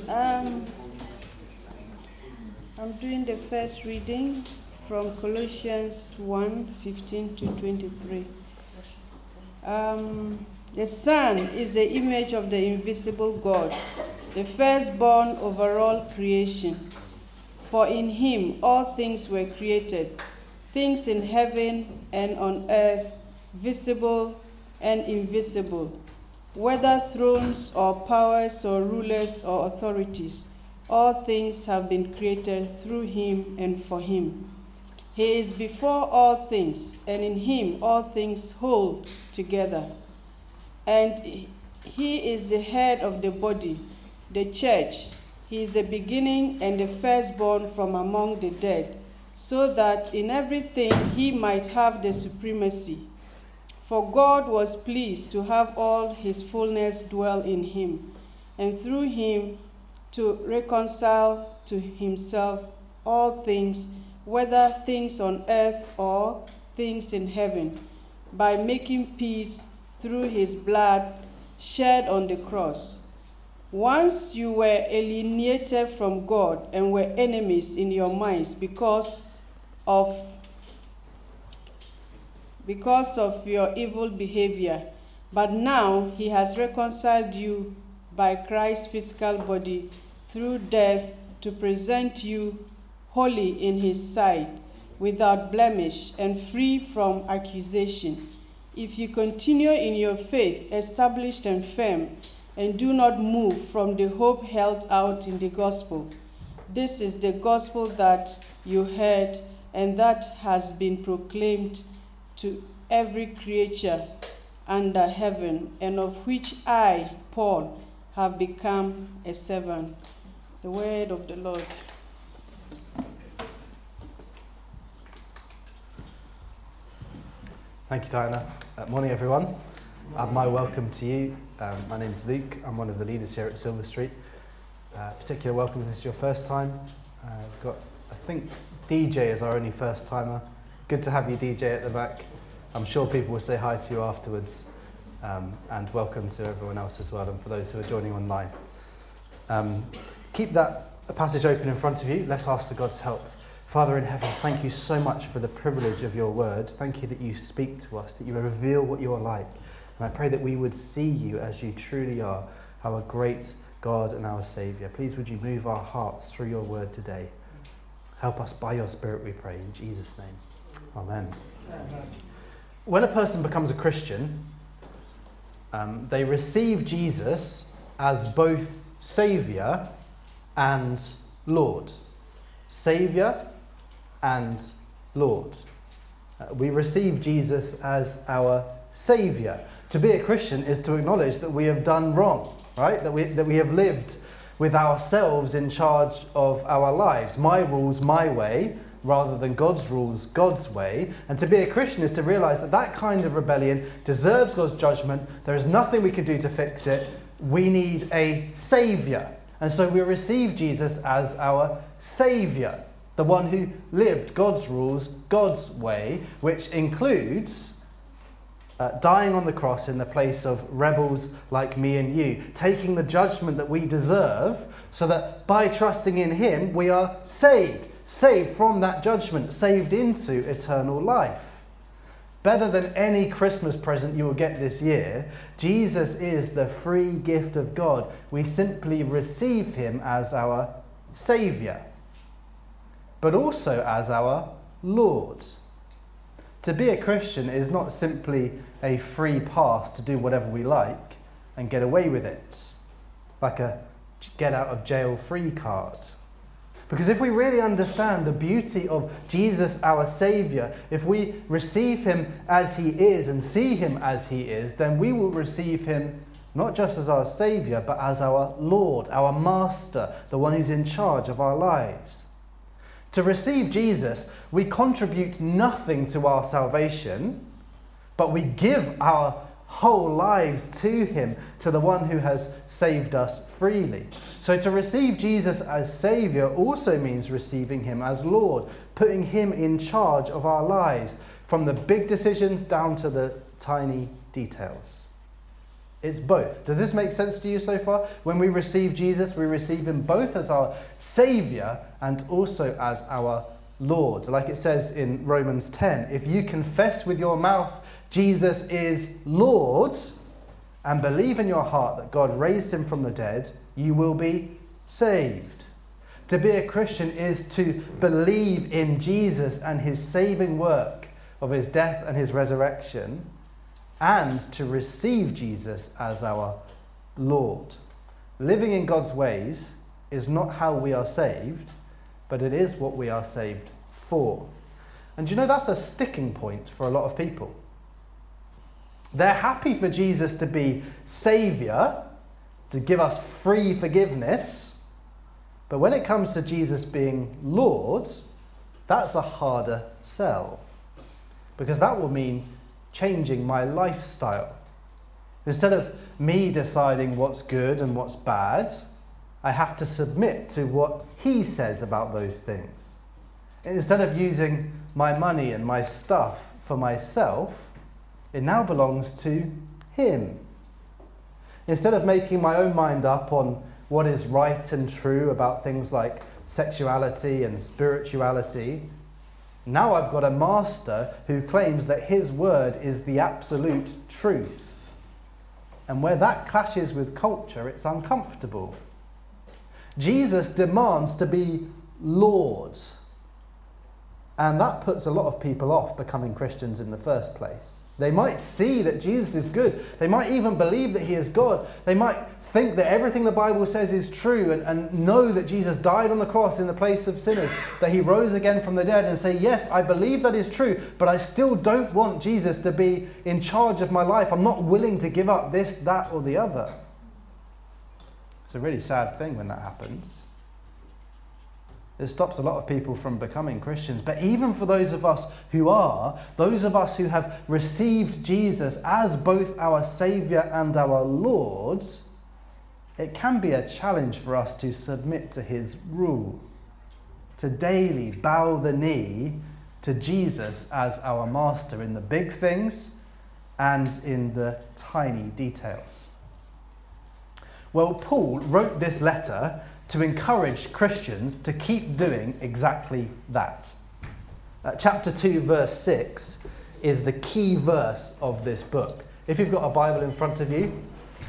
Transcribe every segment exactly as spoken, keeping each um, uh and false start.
Um, I'm doing the first reading from Colossians one, fifteen to twenty-three. Um, the Son is the image of the invisible God, the firstborn over all creation. For in him all things were created, things in heaven and on earth, visible and invisible, whether thrones or powers or rulers or authorities. All things have been created through him and for him. He is before all things, and in him all things hold together. And he is the head of the body, the church. He is the beginning and the firstborn from among the dead, so that in everything he might have the supremacy. For God was pleased to have all his fullness dwell in him, and through him to reconcile to himself all things, whether things on earth or things in heaven, by making peace through his blood shed on the cross. Once you were alienated from God and were enemies in your minds because of because of your evil behavior, but now he has reconciled you by Christ's physical body through death to present you holy in his sight, without blemish and free from accusation. If you continue in your faith, established and firm, and do not move from the hope held out in the gospel. This is the gospel that you heard and that has been proclaimed to every creature under heaven, and of which I, Paul, have become a servant. The word of the Lord. Thank you, Diana. Uh, morning, everyone. Uh, my welcome to you. Um, my name's Luke. I'm one of the leaders here at Silver Street. Uh, particular welcome if this is your first time. Uh, we've got, I think, D J is our only first timer. Good to have you, D J, at the back. I'm sure people will say hi to you afterwards. Um, and welcome to everyone else as well, and for those who are joining online. Um, keep that passage open in front of you. Let's ask for God's help. Father in heaven, thank you so much for the privilege of your word. Thank you that you speak to us, that you reveal what you are like. And I pray that we would see you as you truly are, our great God and our Saviour. Please would you move our hearts through your word today. Help us by your Spirit, we pray, in Jesus' name. Amen. Amen. When a person becomes a Christian, um, they receive Jesus as both Saviour and Lord. Saviour and Lord. Uh, we receive Jesus as our Saviour. To be a Christian is to acknowledge that we have done wrong, right? That we that we have lived with ourselves in charge of our lives. My rules, my way, rather than God's rules, God's way. And to be a Christian is to realise that that kind of rebellion deserves God's judgment. There is nothing we can do to fix it. We need a Saviour. And so we receive Jesus as our Saviour, the one who lived God's rules, God's way, which includes uh, dying on the cross in the place of rebels like me and you, taking the judgment that we deserve, so that by trusting in him we are saved, saved from that judgment, saved into eternal life. Better than any Christmas present you will get this year, Jesus is the free gift of God. We simply receive him as our Saviour, but also as our Lord. To be a Christian is not simply a free pass to do whatever we like and get away with it, like a get out of jail free card. Because if we really understand the beauty of Jesus, our Saviour, if we receive him as he is and see him as he is, then we will receive him not just as our Saviour, but as our Lord, our Master, the one who's in charge of our lives. To receive Jesus, we contribute nothing to our salvation, but we give our whole lives to him, to the one who has saved us freely. So to receive Jesus as Saviour also means receiving him as Lord, putting him in charge of our lives, from the big decisions down to the tiny details. It's both. Does this make sense to you so far? When we receive Jesus, we receive him both as our Saviour and also as our Lord. Like it says in Romans ten, if you confess with your mouth Jesus is Lord and believe in your heart that God raised him from the dead, you will be saved. To be a Christian is to believe in Jesus and his saving work of his death and his resurrection, and to receive Jesus as our Lord. Living in God's ways is not how we are saved, but it is what we are saved for. And you know, that's a sticking point for a lot of people. They're happy for Jesus to be Saviour, to give us free forgiveness, but when it comes to Jesus being Lord, that's a harder sell, because that will mean changing my lifestyle. Instead of me deciding what's good and what's bad, I have to submit to what he says about those things. Instead of using my money and my stuff for myself, it now belongs to him. Instead of making my own mind up on what is right and true about things like sexuality and spirituality, now I've got a master who claims that his word is the absolute truth. And where that clashes with culture, it's uncomfortable. Jesus demands to be Lord. And that puts a lot of people off becoming Christians in the first place. They might see that Jesus is good. They might even believe that he is God. They might think that everything the Bible says is true and, and know that Jesus died on the cross in the place of sinners, that he rose again from the dead, and say, yes, I believe that is true, but I still don't want Jesus to be in charge of my life. I'm not willing to give up this, that, or the other. It's a really sad thing when that happens. It stops a lot of people from becoming Christians. But even for those of us who are, those of us who have received Jesus as both our Saviour and our Lord, it can be a challenge for us to submit to his rule, to daily bow the knee to Jesus as our master in the big things and in the tiny details. Well, Paul wrote this letter to encourage Christians to keep doing exactly that. Uh, chapter two, verse six is the key verse of this book. If you've got a Bible in front of you,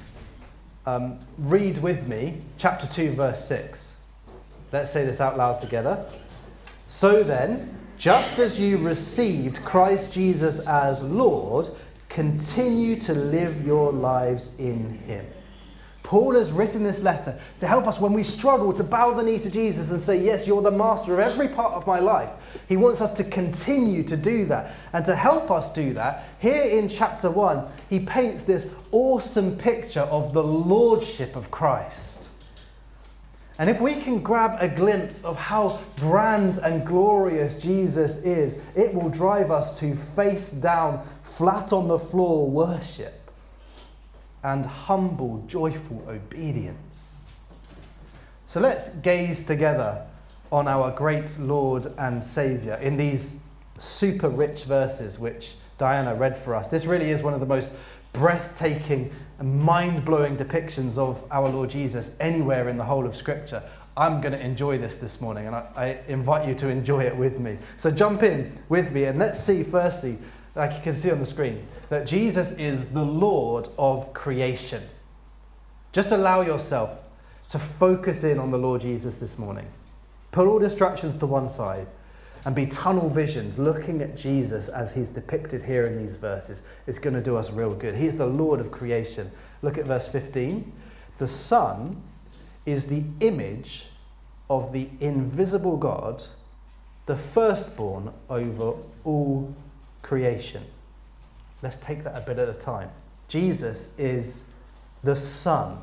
um, read with me chapter two, verse six. Let's say this out loud together. So then, just as you received Christ Jesus as Lord, continue to live your lives in him. Paul has written this letter to help us when we struggle to bow the knee to Jesus and say, yes, you're the master of every part of my life. He wants us to continue to do that. And to help us do that, here in chapter one, he paints this awesome picture of the lordship of Christ. And if we can grab a glimpse of how grand and glorious Jesus is, it will drive us to face down, flat on the floor worship and humble, joyful obedience. So let's gaze together on our great Lord and Saviour in these super rich verses which Diana read for us. This really is one of the most breathtaking and mind-blowing depictions of our Lord Jesus anywhere in the whole of Scripture. I'm going to enjoy this this morning, and I, I invite you to enjoy it with me. So jump in with me, and let's see firstly, like you can see on the screen, that Jesus is the Lord of creation. Just allow yourself to focus in on the Lord Jesus this morning. Put all distractions to one side and be tunnel visioned, looking at Jesus as he's depicted here in these verses. It's going to do us real good. He's the Lord of creation. Look at verse fifteen. The Son is the image of the invisible God, the firstborn over all creation. Let's take that a bit at a time. Jesus is the Son.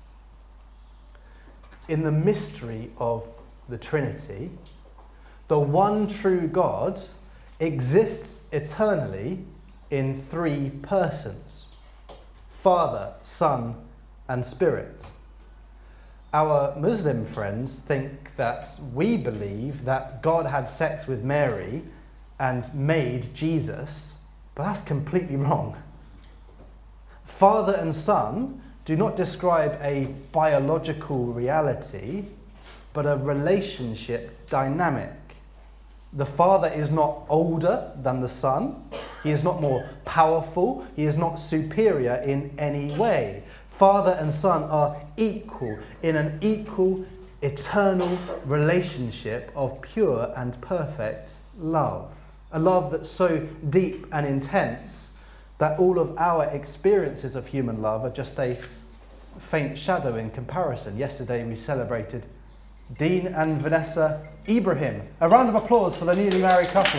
In the mystery of the Trinity, the one true God exists eternally in three persons: Father, Son, and Spirit. Our Muslim friends think that we believe that God had sex with Mary and made Jesus, but that's completely wrong. Father and son do not describe a biological reality, but a relationship dynamic. The Father is not older than the Son. He is not more powerful. He is not superior in any way. Father and Son are equal in an equal, eternal relationship of pure and perfect love. A love that's so deep and intense that all of our experiences of human love are just a faint shadow in comparison. Yesterday we celebrated Dean and Vanessa Ibrahim. A round of applause for the newly married couple.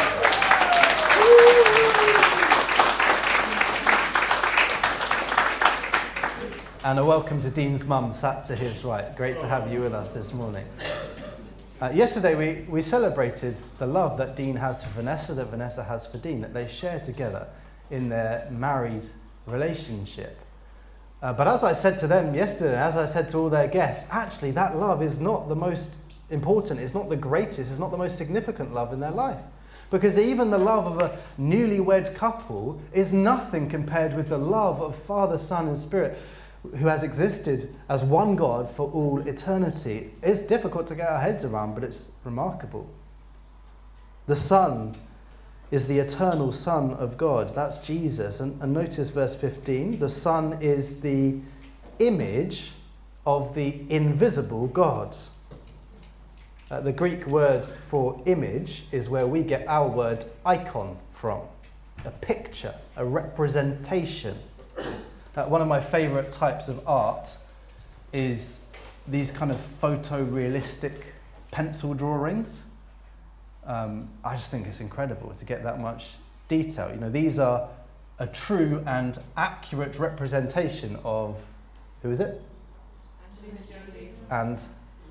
And a welcome to Dean's mum, sat to his right. Great to have you with us this morning. Uh, yesterday we, we celebrated the love that Dean has for Vanessa, that Vanessa has for Dean, that they share together in their married relationship. Uh, but as I said to them yesterday, as I said to all their guests, actually that love is not the most important, it's not the greatest, it's not the most significant love in their life. Because even the love of a newlywed couple is nothing compared with the love of Father, Son and Spirit, who has existed as one God for all eternity. It's difficult to get our heads around, but it's remarkable. The Son is the eternal Son of God. That's Jesus. And, and notice verse fifteen. The Son is the image of the invisible God. Uh, the Greek word for image is where we get our word icon from. A picture, a representation. Uh, one of my favourite types of art is these kind of photorealistic pencil drawings. Um, I just think it's incredible to get that much detail. You know, these are a true and accurate representation of, who is it? And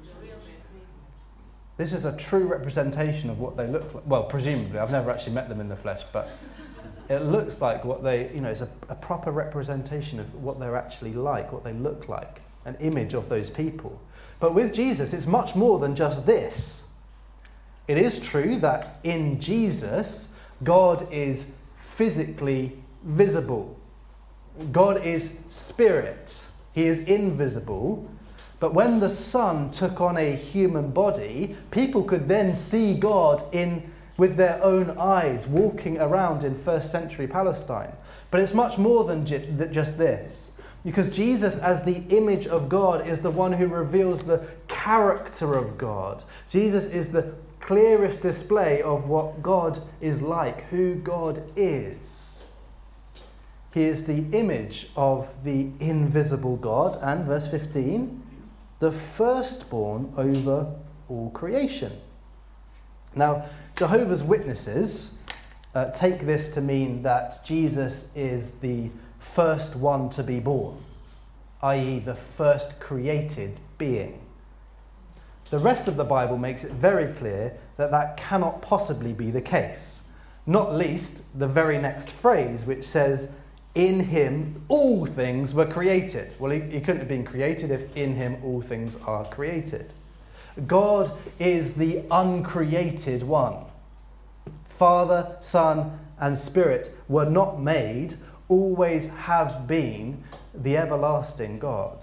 this is a true representation of what they look like. Well, presumably, I've never actually met them in the flesh, but it looks like what they, you know, it's a, a proper representation of what they're actually like, what they look like, an image of those people. But with Jesus, it's much more than just this. It is true that in Jesus, God is physically visible. God is spirit. He is invisible. But when the Son took on a human body, people could then see God in with their own eyes, walking around in first century Palestine. But it's much more than just this. Because Jesus, as the image of God, is the one who reveals the character of God. Jesus is the clearest display of what God is like, who God is. He is the image of the invisible God, and verse fifteen, the firstborn over all creation. Now, Jehovah's Witnesses uh, take this to mean that Jesus is the first one to be born, that is the first created being. The rest of the Bible makes it very clear that that cannot possibly be the case. Not least the very next phrase, which says, in him all things were created. Well, he, he couldn't have been created if in him all things are created. God is the uncreated one. Father, Son, and Spirit were not made, always have been the everlasting God.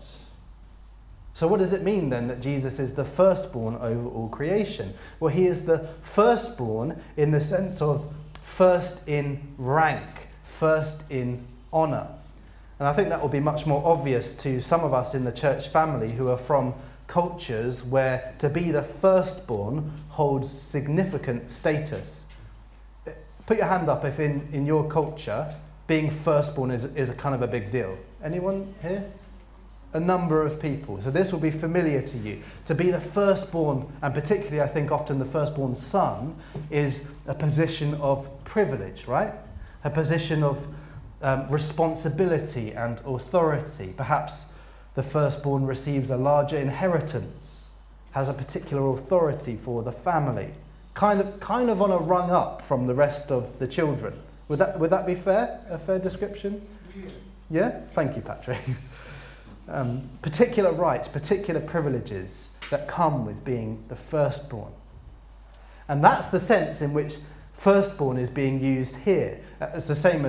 So what does it mean then that Jesus is the firstborn over all creation? Well, he is the firstborn in the sense of first in rank, first in honour. And I think that will be much more obvious to some of us in the church family who are from cultures where to be the firstborn holds significant status. Put your hand up if in, in your culture being firstborn is, is a kind of a big deal. Anyone here? A number of people. So this will be familiar to you. To be the firstborn, and particularly I think often the firstborn son, is a position of privilege, right? A position of um, responsibility and authority. Perhaps the firstborn receives a larger inheritance, has a particular authority for the family, kind of kind of on a rung up from the rest of the children. Would that would that be fair? A fair description? Yes. Yeah? Thank you, Patrick. Um, particular rights, particular privileges that come with being the firstborn. And that's the sense in which firstborn is being used here. It's the same as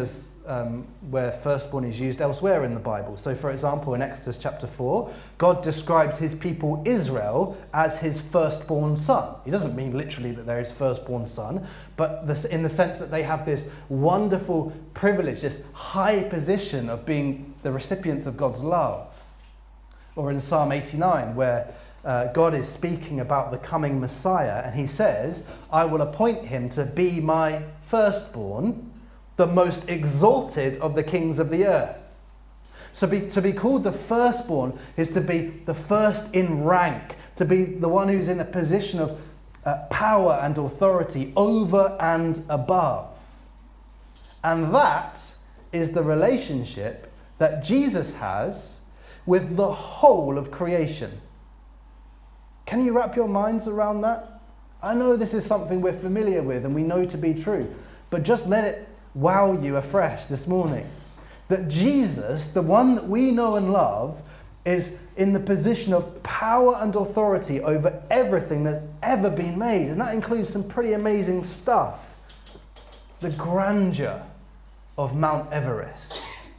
um, where firstborn is used elsewhere in the Bible. So, for example, in Exodus chapter four, God describes his people Israel as his firstborn son. He doesn't mean literally that they're his firstborn son, but this, in the sense that they have this wonderful privilege, this high position of being the recipients of God's love. Or in Psalm eighty-nine, where uh, God is speaking about the coming Messiah, and he says, I will appoint him to be my firstborn, the most exalted of the kings of the earth. So be, to be called the firstborn is to be the first in rank, to be the one who's in a position of uh, power and authority over and above. And that is the relationship that Jesus has with the whole of creation. Can you wrap your minds around that? I know this is something we're familiar with and we know to be true, but just let it wow you afresh this morning. That Jesus, the one that we know and love, is in the position of power and authority over everything that's ever been made. And that includes some pretty amazing stuff. The grandeur of Mount Everest.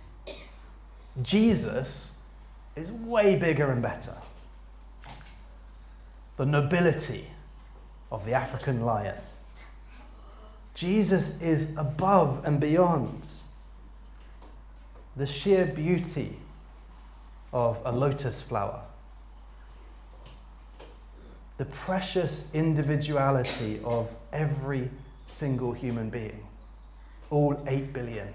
Jesus is way bigger and better. The nobility of the African lion. Jesus is above and beyond. The sheer beauty of a lotus flower. The precious individuality of every single human being. All eight billion.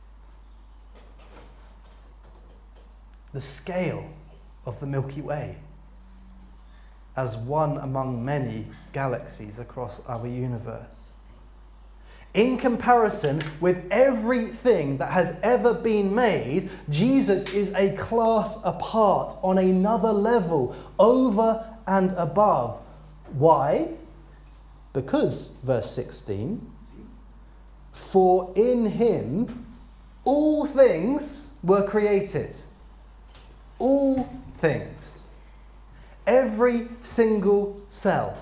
The scale of the Milky Way as one among many galaxies across our universe. In comparison with everything that has ever been made, Jesus is a class apart, on another level, over and above. Why? Because, verse sixteen, for in him all things were created. All things. Every single cell.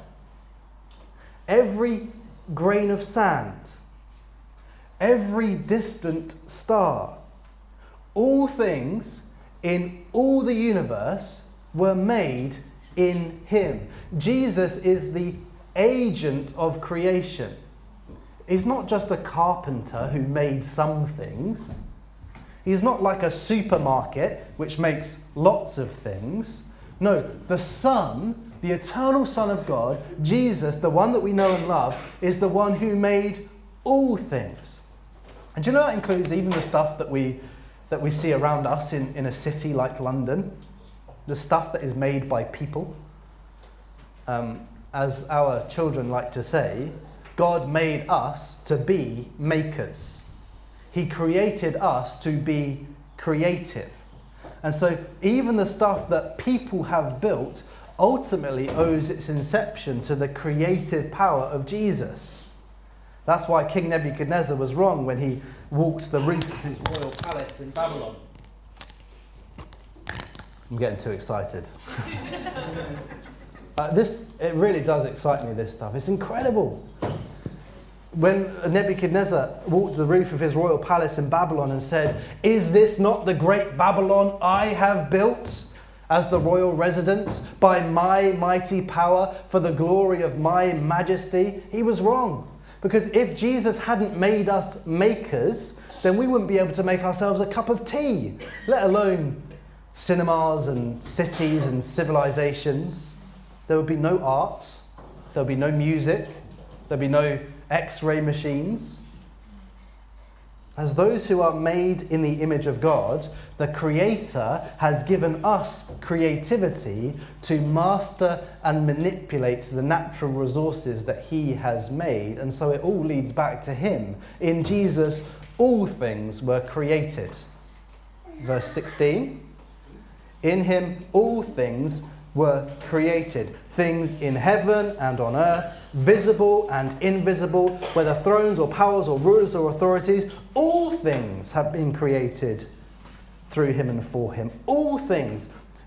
Every grain of sand. Every distant star. All things in all the universe were made in him. Jesus is the agent of creation. He's not just a carpenter who made some things. He's not like a supermarket which makes lots of things. No, the Son, the eternal Son of God, Jesus, the one that we know and love, is the one who made all things. And do you know that includes even the stuff that we that we see around us in, in a city like London? The stuff that is made by people. Um, as our children like to say, God made us to be makers. He created us to be creative. And so even the stuff that people have built ultimately owes its inception to the creative power of Jesus. That's why King Nebuchadnezzar was wrong when he walked the roof of his royal palace in Babylon. I'm getting too excited. uh, this, it really does excite me, this stuff. It's incredible. When Nebuchadnezzar walked the roof of his royal palace in Babylon and said, "Is this not the great Babylon I have built as the royal residence by my mighty power for the glory of my majesty?" He was wrong. Because if Jesus hadn't made us makers, then we wouldn't be able to make ourselves a cup of tea, let alone cinemas and cities and civilizations. There would be no art, there would be no music, there would be no X-ray machines. As those who are made in the image of God, the Creator has given us creativity to master and manipulate the natural resources that He has made. And so it all leads back to Him. In Jesus, all things were created. Verse sixteen. In Him, all things were created. Things in heaven and on earth, visible and invisible, whether thrones or powers or rulers or authorities, all things have been created through Him and for Him. All things.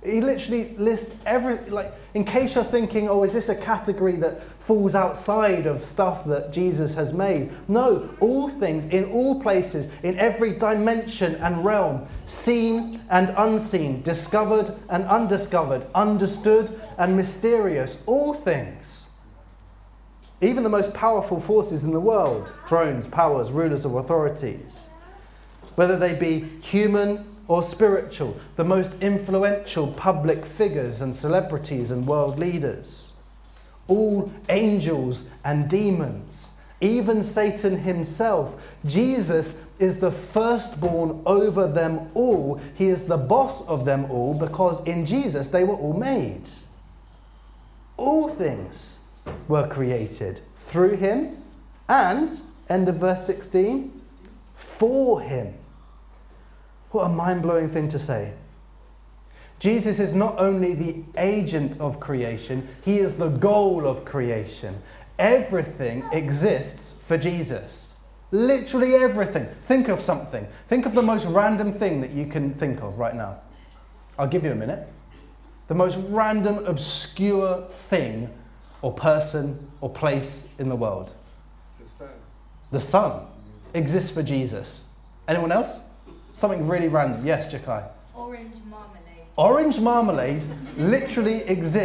He literally lists every, like, in case you're thinking, oh, is this a category that falls outside of stuff that Jesus has made? No, all things, in all places, in every dimension and realm, seen and unseen, discovered and undiscovered, understood and mysterious, all things. Even the most powerful forces in the world, thrones, powers, rulers of authorities, whether they be human or spiritual, the most influential public figures and celebrities and world leaders, all angels and demons, even Satan himself. Jesus is the firstborn over them all. He is the boss of them all because in Jesus they were all made. All things were created through him and, end of verse sixteen, for him. What a mind-blowing thing to say. Jesus is not only the agent of creation, he is the goal of creation. Everything exists for Jesus. Literally everything. Think of something. Think of the most random thing that you can think of right now. I'll give you a minute. The most random, obscure thing or person or place in the world. The sun. The sun exists for Jesus. Anyone else? Something really random. Yes, Jakai. Orange marmalade. Orange marmalade literally exists